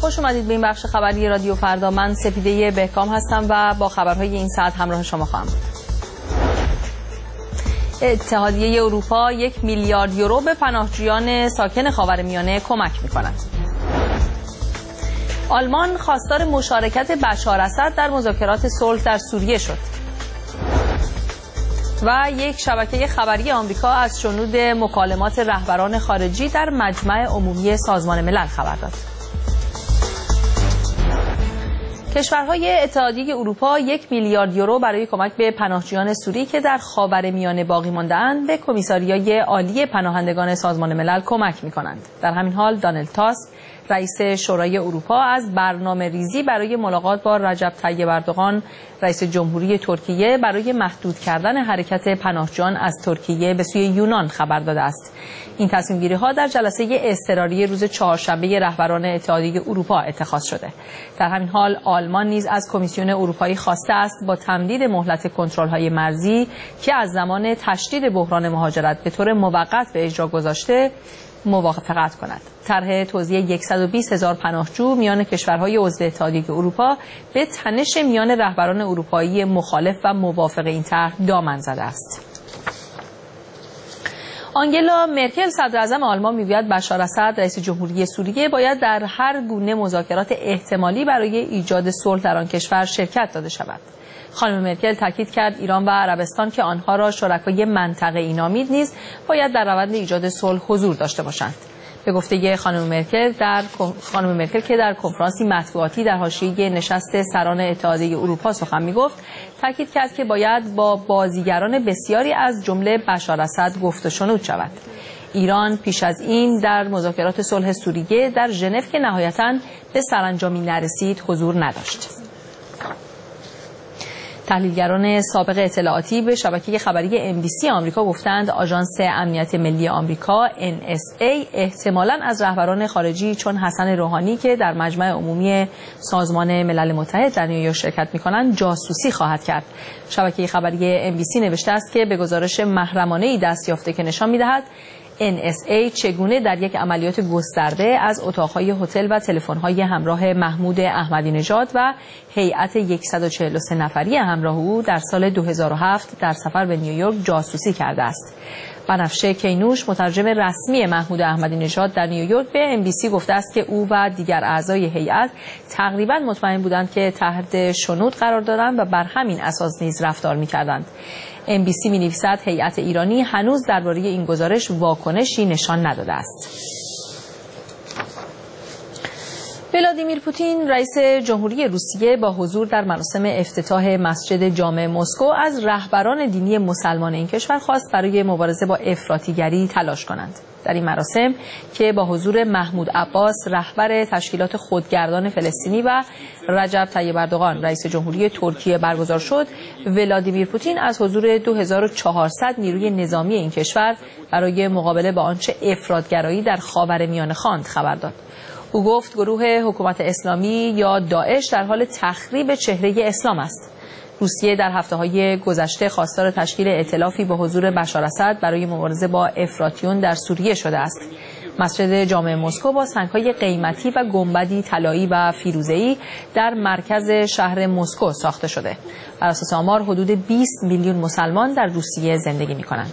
خوش اومدید به این بخش خبری رادیو فردا. من سپیده بهکام هستم و با خبرهای این ساعت همراه شما خواهم بود. اتحادیه اروپا 1 میلیارد یورو به پناهجویان ساکن خاورمیانه کمک می‌کند. آلمان خواستار مشارکت بشار اسد در مذاکرات صلح در سوریه شد. و یک شبکه خبری آمریکا از شنود مکالمات رهبران خارجی در مجمع عمومی سازمان ملل خبر داد. کشورهای اتحادیه اروپا 1 میلیارد یورو برای کمک به پناهجویان سوری که در خاورمیانه باقی مانده‌اند به کمیساریای عالی پناهندگان سازمان ملل کمک می‌کنند. در همین حال دونالد تاسک رئیس شورای اروپا از برنامه‌ریزی برای ملاقات با رجب طیب اردوغان رئیس جمهوری ترکیه برای محدود کردن حرکت پناهجویان از ترکیه به سوی یونان خبر داده است. این تصمیم‌گیری‌ها در جلسه اضطراری روز چهارشنبه رهبران اتحادیه اروپا اتخاذ شده. در همین حال آلمان نیز از کمیسیون اروپایی خواسته است با تمدید مهلت کنترل‌های مرزی که از زمان تشدید بحران مهاجرت به طور موقت به اجرا گذاشته موافقت کند. طرح توزیع 120,000 پناهجو میان کشورهای عضو اتحادیه اروپا به تنش میان رهبران اروپایی مخالف و موافق این طرح دامن زده است. آنگلا مرکل صدراعظم آلمان میگوید بشار اسد رئیس جمهوری سوریه باید در هر گونه مذاکرات احتمالی برای ایجاد صلح در آن کشور شرکت داده شود. خانم مرکل تاکید کرد ایران و عربستان که آنها را شرکای منطقه‌ای نامید نیز باید در روند ایجاد صلح حضور داشته باشند. به گفته خانم مرکل که در کنفرانسی مطبوعاتی در حاشیه نشست سران اتحادیه اروپا سخن می‌گفت، تاکید کرد که باید با بازیگران بسیاری از جمله بشار اسد گفت و شنود شود. ایران پیش از این در مذاکرات صلح سوریه در ژنو که نهایتاً به سرانجامی نرسید حضور نداشت. تحلیلگران سابق اطلاعاتی به شبکه خبری NBC آمریکا گفتند آژانس امنیت ملی آمریکا NSA احتمالاً از رهبران خارجی چون حسن روحانی که در مجمع عمومی سازمان ملل متحد در نیویورک شرکت می‌کنند جاسوسی خواهد کرد. شبکه خبری NBC نوشته است که به گزارش محرمانه‌ای دست یافته که نشان می‌دهد NSA چگونه در یک عملیات گسترده از اتاقهای هتل و تلفن‌های همراه محمود احمدی نژاد و هیئت 143 نفری همراه او در سال 2007 در سفر به نیویورک جاسوسی کرده است. بنفشه کینوش مترجم رسمی محمود احمدی نژاد در نیویورک به NBC گفته است که او و دیگر اعضای هیئت تقریباً مطمئن بودند که تحت شنود قرار دارند و بر همین اساس نیز رفتار می‌کردند. NBC می‌نویسد هیئت ایرانی هنوز درباره این گزارش واکنشی نشان نداده است. ولادیمیر پوتین رئیس جمهوری روسیه با حضور در مراسم افتتاح مسجد جامع مسکو از رهبران دینی مسلمان این کشور خواست برای مبارزه با افراطیگری تلاش کنند. در این مراسم که با حضور محمود عباس رهبر تشکیلات خودگردان فلسطینی و رجب طیب اردوغان رئیس جمهوری ترکیه برگزار شد، ولادیمیر پوتین از حضور 2400 نیروی نظامی این کشور برای مقابله با آنچه افراطگرایی در خاورمیانه خواند خبر داد. او گفت گروه حکومت اسلامی یا داعش در حال تخریب چهره اسلام است. روسیه در هفته‌های گذشته خواستار تشکیل ائتلافی با حضور بشار اسد برای مبارزه با افراطیون در سوریه شده است. مسجد جامع مسکو با سنگ‌های قیمتی و گنبدی طلایی و فیروزه‌ای در مرکز شهر مسکو ساخته شده. بر اساس آمار حدود 20 میلیون مسلمان در روسیه زندگی می‌کنند.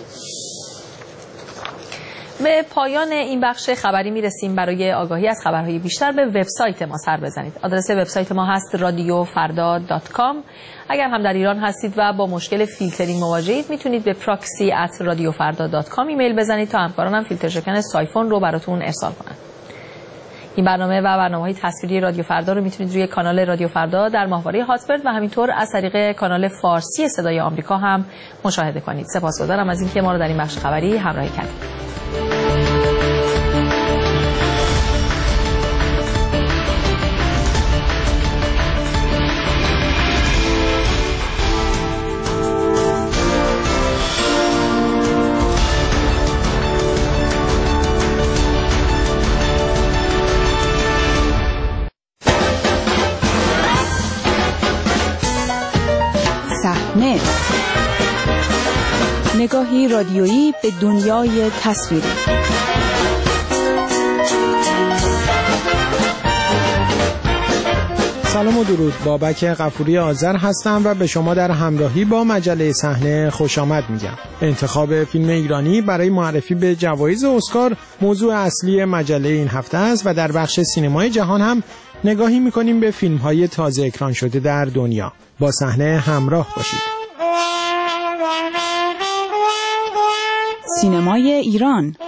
به پایان این بخش خبری میرسیم. برای آگاهی از خبرهای بیشتر به وبسایت ما سر بزنید. آدرس وبسایت ما هست radiofarda.com. اگر هم در ایران هستید و با مشکل فیلترینگ مواجهید میتونید به proxy@radiofarda.com ایمیل بزنید تا همکارانم فیلتر شکن سایفون رو براتون ارسال کنند. این برنامه و برنامه‌های تصویری رادیو فردا رو میتونید روی کانال رادیو فردا در ماهواره هاتبرد و همینطور از طریق کانال فارسی صدای آمریکا هم مشاهده کنید. سپاسگزارم از اینکه ما رو در این بخش خبری همراهی کردید. نگاهی رادیویی به دنیای تصویری. سلام و درود. بابک غفوری آذر هستم و به شما در همراهی با مجله صحنه خوش آمد میگم. انتخاب فیلم ایرانی برای معرفی به جوایز اسکار موضوع اصلی مجله این هفته است و در بخش سینمای جهان هم نگاهی میکنیم به فیلم‌های تازه اکران شده در دنیا. با صحنه همراه باشید. سینمای ایران.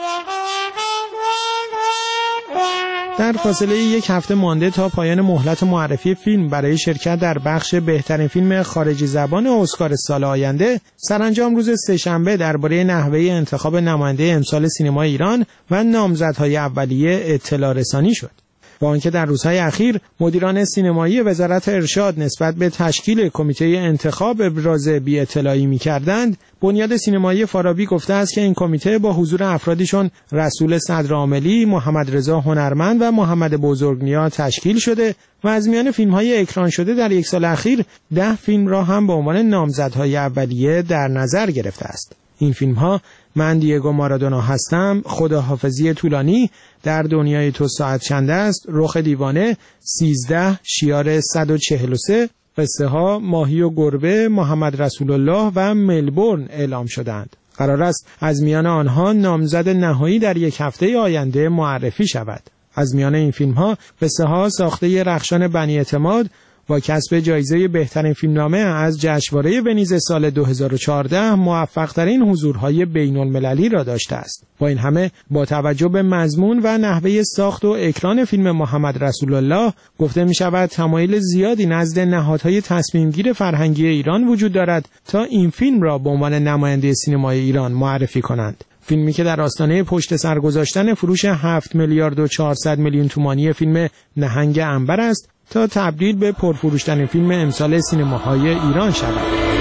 در فاصله یک هفته مانده تا پایان مهلت معرفی فیلم برای شرکت در بخش بهترین فیلم خارجی زبان اسکار سال آینده، سرانجام روز سه‌شنبه درباره نحوه انتخاب نماینده امسال سینمای ایران و نامزدهای اولیه اطلاع رسانی شد. با آنکه در روزهای اخیر مدیران سینمایی وزارت ارشاد نسبت به تشکیل کمیته انتخاب ابراز بی‌اطلاعی می‌کردند، بنیاد سینمایی فارابی گفته است که این کمیته با حضور افرادی چون رسول صدرعاملی، محمد رضا هنرمند و محمد بزرگنیا تشکیل شده و از میان فیلم‌های اکران شده در یک سال اخیر 10 فیلم را هم به عنوان نامزدهای اولیه در نظر گرفته است. این فیلم‌ها من دیگو مارادونا هستم، خداحافظی طولانی، در دنیای تو ساعت چند است، رخ دیوانه، 13، شیار 143، قصه ها، ماهی و گربه، محمد رسول الله و ملبورن اعلام شدند. قرار است از میان آنها نامزد نهایی در یک هفته آینده معرفی شود. از میان این فیلم‌ها قصه ها ساخته رخشان بنی اعتماد با کسب جایزه بهترین فیلمنامه از جشنواره ونیز سال 2014 موفق‌ترین حضورهای بین‌المللی را داشته است. با این همه با توجه به مضمون و نحوه ساخت و اکران فیلم محمد رسول الله گفته می‌شود تمایل زیادی نزد نهادهای تصمیمگیر فرهنگی ایران وجود دارد تا این فیلم را به عنوان نماینده سینمای ایران معرفی کنند. فیلمی که در آستانه پشت سر گذاشتن فروش 7 میلیارد و 400 میلیون تومانی فیلم نهنگ عنبر است تا تبدیل به پرفروشترین فیلم امسال سینماهای ایران شود.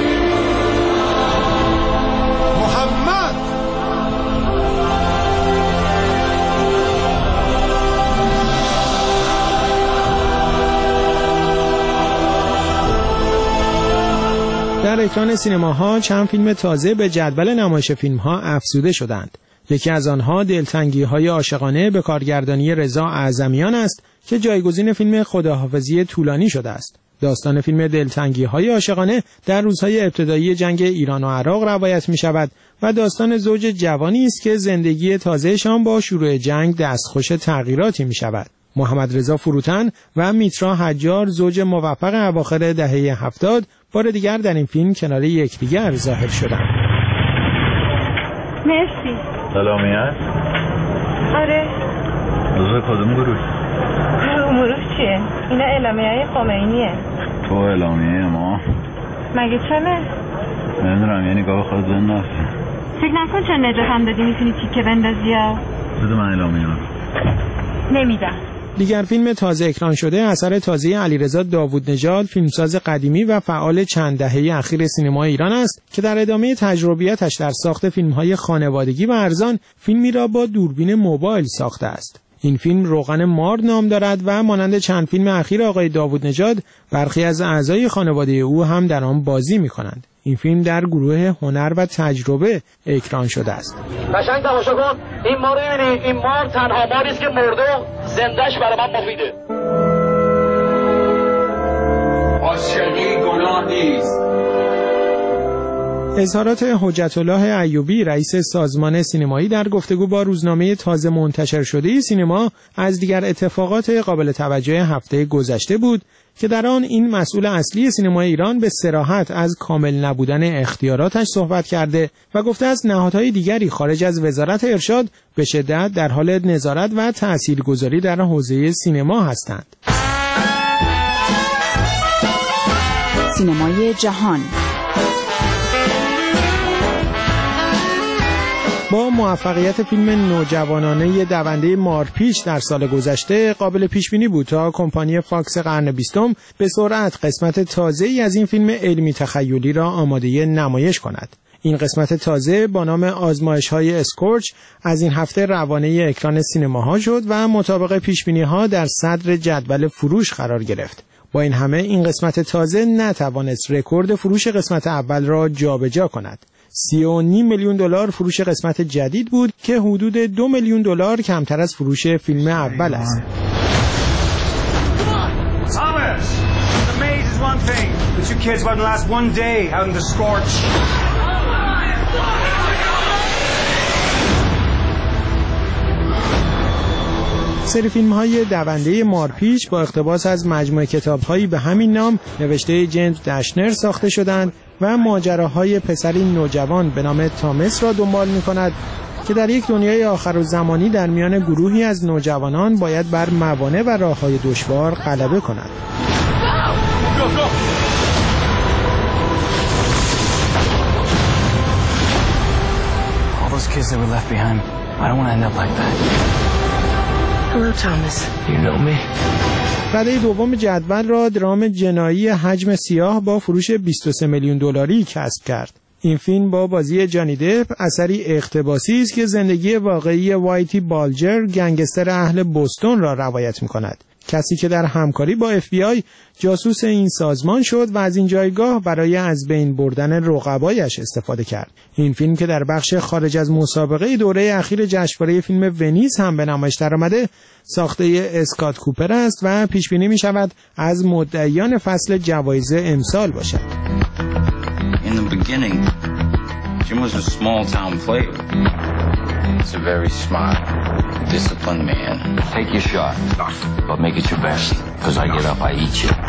محمد در اکران سینماها چند فیلم تازه به جدول نمایش فیلم‌ها افزوده شدند. یکی از آنها دلتنگی‌های عاشقانه به کارگردانی رضا اعظمیان است که جایگزین فیلم خداحافظی طولانی شده است. داستان فیلم دلتنگی‌های عاشقانه در روزهای ابتدایی جنگ ایران و عراق روایت می‌شود و داستان زوج جوانی است که زندگی تازه‌شان با شروع جنگ دستخوش تغییراتی می‌شود. محمد رضا فروتن و میترا حجار، زوج موفق اواخر دهه 70، بار دیگر در این فیلم کنار یکدیگر ظاهر شدند. مرسی. سلامیت؟ آره. عضو کدوم گروه؟ گروه چیه؟ اینا اعلامیه خمینیه. تو اعلامیه ما؟ مگه چنه؟ نمیدونم، یعنی نگاه خود زن نفت. فکر نکن چون نجات هم دادی میتونی تیکه بندازی ها. بده من اعلامیه. نمیدم. دیگر فیلم تازه اکران شده اثر تازه علیرضا داوودنژاد، فیلمساز قدیمی و فعال چند دهه اخیر سینمای ایران است که در ادامه تجربیاتش در ساخت فیلم‌های خانوادگی و ارزان، فیلمی را با دوربین موبایل ساخته است. این فیلم روغن مار نام دارد و مانند چند فیلم اخیر آقای داوودنژاد، برخی از اعضای خانواده او هم در آن بازی می‌کنند. این فیلم در گروه هنر و تجربه اکران شده است. قشنگ تماشا کن، این مار رو می‌بینی؟ این مار تنها ماری است که مرده و زنده‌اش برای من مفیده. عاشقی گناه نیست. اظهارات حجت الله ایوبی، رئیس سازمان سینمایی، در گفتگو با روزنامه تازه منتشر شده سینما از دیگر اتفاقات قابل توجه هفته گذشته بود که در آن این مسئول اصلی سینمای ایران به صراحت از کامل نبودن اختیاراتش صحبت کرده و گفته است نهادهای دیگری خارج از وزارت ارشاد به شدت در حال نظارت و تاثیرگذاری در حوزه سینما هستند. سینمای جهان. با موفقیت فیلم نوجوانانه دونده مارپیچ در سال گذشته، قابل پیش بینی بود تا کمپانی فاکس قرن 20 به سرعت قسمت تازه‌ای از این فیلم علمی تخیلی را آماده نمایش کند. این قسمت تازه با نام آزمایش‌های اسکورچ از این هفته روانه اکران سینماها شد و مطابق پیش‌بینی‌ها در صدر جدول فروش قرار گرفت. با این همه این قسمت تازه نتوانست رکورد فروش قسمت اول را جابجا کند. 30.5 میلیون دلار فروش قسمت جدید بود که حدود 2 میلیون دلار کمتر از فروش فیلم اول است. The two kids wouldn't last one day out in the scorch. سری فیلم‌های دونده مارپیچ با اقتباس از مجموعه کتاب‌هایی به همین نام نوشته جیمز دشنر ساخته شدند و ماجراهای پسری نوجوان به نام تامس را دنبال می‌کند که در یک دنیای آخرالزمانی در میان گروهی از نوجوانان باید بر موانع و راه‌های دشوار غلبه کند. All those kids that were left behind, I don't want to end up like that. Hello, Thomas. You know me? رده دوم جدول را درام جنایی حجم سیاه با فروش 23 میلیون دلاری کسب کرد. این فیلم با بازی جانی دپ اثری اقتباسی است که زندگی واقعی وایتی بالجر گنگستر اهل بوستون را روایت می‌کند. کسی که در همکاری با FBI جاسوس این سازمان شد و از این جایگاه برای از بین بردن رقبایش استفاده کرد. این فیلم که در بخش خارج از مسابقه دوره اخیر جشنواره فیلم ونیز هم به نمایش درآمده، ساخته اسکات کوپر است و پیش بینی می شود از مدعیان فصل جوایز امسال باشد. In the beginning, Jim was a small town flavor. He's a very smart, disciplined man. Take your shot, but make it your best, because I get up, I eat you.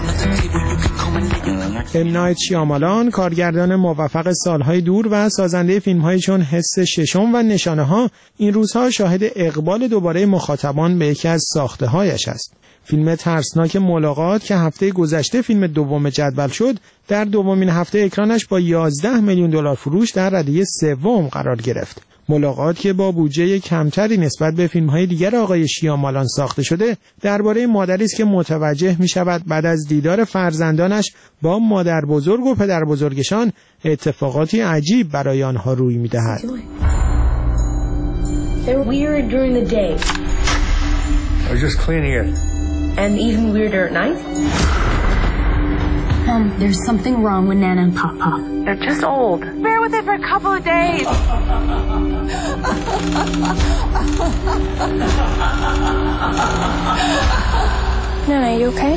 ام نایت شیامالان، کارگردان موفق سالهای دور و سازنده فیلم‌هایی چون حس ششم و نشانه‌ها، این روزها شاهد اقبال دوباره مخاطبان به یکی از ساخته‌هایش است. فیلم ترسناک ملاقات که هفته گذشته فیلم دوم جدول شد، در دومین هفته اکرانش با 11 میلیون دلار فروش در رده سوم قرار گرفت. ملاقات که با بودجه کمتری نسبت به فیلم‌های دیگر آقای شیامالان ساخته شده، درباره مادری است که متوجه می‌شود بعد از دیدار فرزندانش با مادر بزرگ و پدر بزرگشان اتفاقاتی عجیب برای آنها روی می‌دهد. They're weird during the day. I was just cleaning it. And even weirder at night? There's something wrong with Nana and Papa. They're just old. Bear with it for a couple of days. Nana, you okay?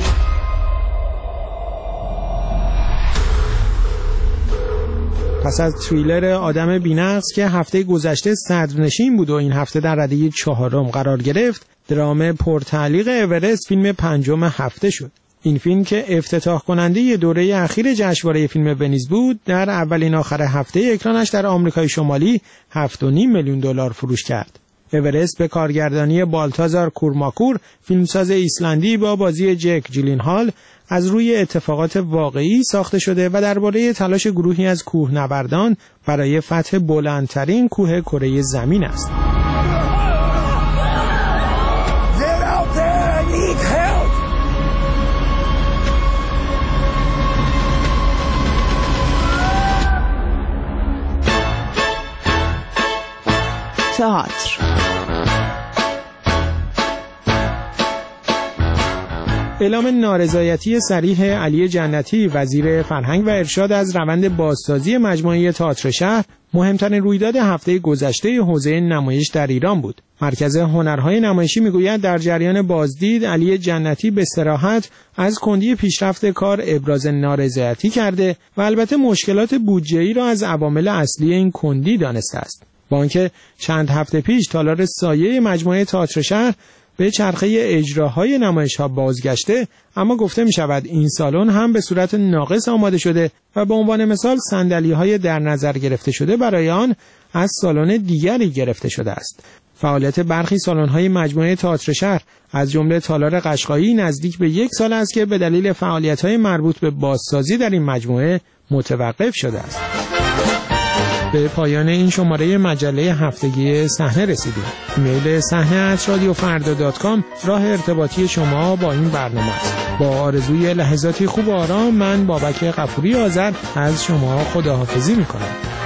پس از تریلر آدم بی‌نقص که هفته گذشته صدرنشین بود و این هفته در رده 4 قرار گرفت، درام پرتعلیق اورست فیلم 5 هفته شد. این فیلم که افتتاح کننده دوره اخیر جشنواره فیلم ونیز بود، در اولین آخر هفته اکرانش در آمریکای شمالی 7.5 میلیون دلار فروش کرد. اورست به کارگردانی بالتازار کورماکور، فیلمساز ایسلندی با بازی جک جیلینهال، از روی اتفاقات واقعی ساخته شده و درباره تلاش گروهی از کوهنوردان برای فتح بلندترین کوه کره زمین است. تئاتر. اعلام نارضایتی صریح علی جنتی وزیر فرهنگ و ارشاد از روند بازسازی مجموعه تئاتر شهر مهمترین رویداد هفته گذشته حوزه نمایش در ایران بود. مرکز هنرهای نمایشی میگوید در جریان بازدید علی جنتی به صراحت از کندی پیشرفت کار ابراز نارضایتی کرده و البته مشکلات بودجه‌ای را از عوامل اصلی این کندی دانسته است. با آنکه چند هفته پیش تالار سایه مجموعه تئاتر شهر به چرخه اجراهای نمایش‌ها بازگشته، اما گفته می‌شود این سالن هم به صورت ناقص آماده شده و به عنوان مثال صندلی‌های در نظر گرفته شده برای آن از سالن دیگری گرفته شده است. فعالیت برخی سالن‌های مجموعه تئاتر شهر از جمله تالار قشقایی نزدیک به 1 سال است که به دلیل فعالیت‌های مربوط به بازسازی در این مجموعه متوقف شده است. به پایان این شماره مجله هفتگی صحنه رسیدیم. ایمیل sahne@radiofarda.com راه ارتباطی شما با این برنامه است. با آرزوی لحظاتی خوب و آرام، من بابک غفوری آذر از شما خداحافظی می‌کنم.